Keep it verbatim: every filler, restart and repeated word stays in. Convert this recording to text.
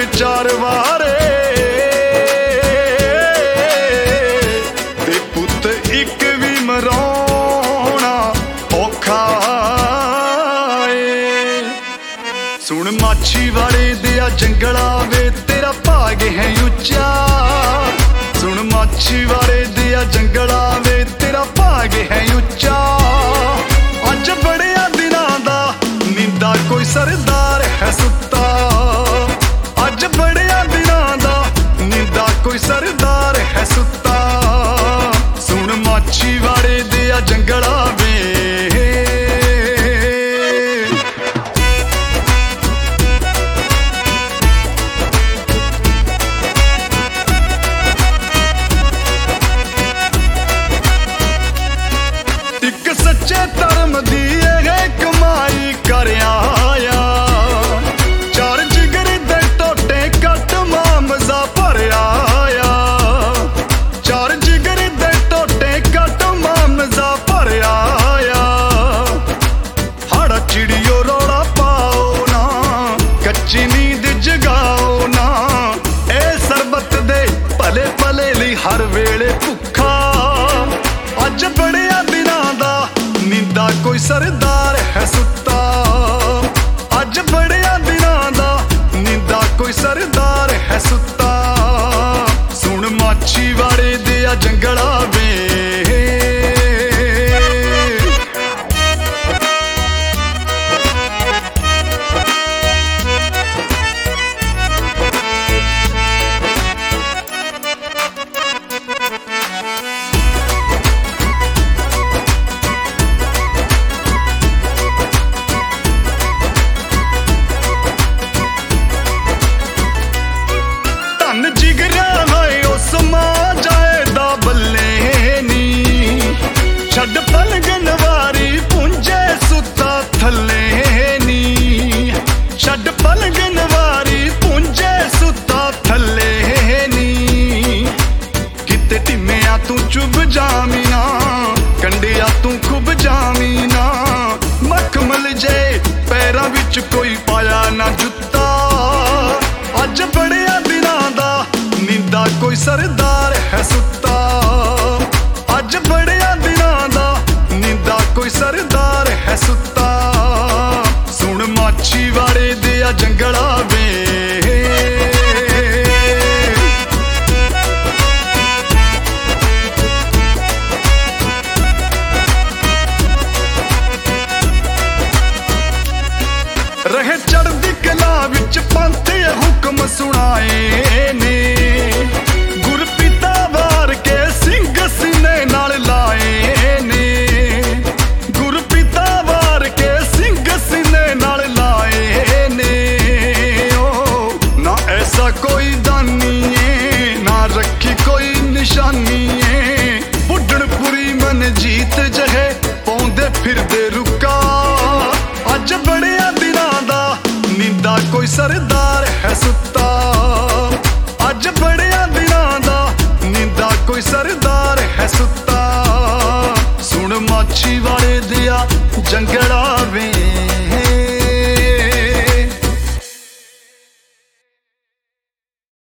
चार वारे ते पुत एक भी मराउणा औखा ए। सुन माछीवाड़े दिया जंगला वे तेरा भाग है उच्चा। सुन माछीवाड़े दिया जंगला वे तेरा भाग है उच्चा। अज बड़िया दिनां दा नींदा कोई सरदार है सुत्ता। अज बड़िया दिनां दा नींदा कोई सरदार है सुत्ता। सुन माछीवाड़े दिया जंगला वे सच्चे धर्म दी ये कमाई कर आया। चार जिगर दे टोटे कट मामजा भर आया। चार जिगर दे टोटे कट मामजा भर आया। हाड़ा चिड़ियो रौला पाओ ना कच्ची नींद जगाओ ना। ए सरबत दे भले भले ली हर वेले भुखा। अज बड़िया दिनां दा नींदा कोई सरदार है सुत्ता। अज बड़िया दिनां दा नींदा कोई सरदार है सुत्ता। सुन माछीवाड़े दिया जंगला वे छड़ पलगन वारी पुंजे सुता थले नी। छड़ पलगन वारी पुंजे सुता थले नी। किते टिम्मिया तू चुभ जामीना कंडिया तू खुब जामीना। मखमल जे पैरां विच कोई पाया ना जुत्ता। अज बड़िया दिनां दा नींदा कोई सरदार है सुत्ता। अज बड़िया दिनां दा नींदा कोई सरदार है सुत्ता। सुन माछीवाड़े दिया जंगला वे रहे चढ़दी कला विच पंथ हुक्म सुनाए ने। गुर पिता वार के सिंह सीने नाल लाए ने। गुर पिता वार के सिंह सीने नाल लाए ने। ओ ना ऐसा कोई दानी है ना रखी कोई निशानी है। बुढ़नपुरी मन जीत जहे पौंदे फिरदे रुका। अज बड़िया दिनां दा नींदा कोई सरदार है सुत्ता। अज बड़िया दिनां दा नींदा कोई सरदार है सुत्ता। सुन माछीवाड़े दिया जंगल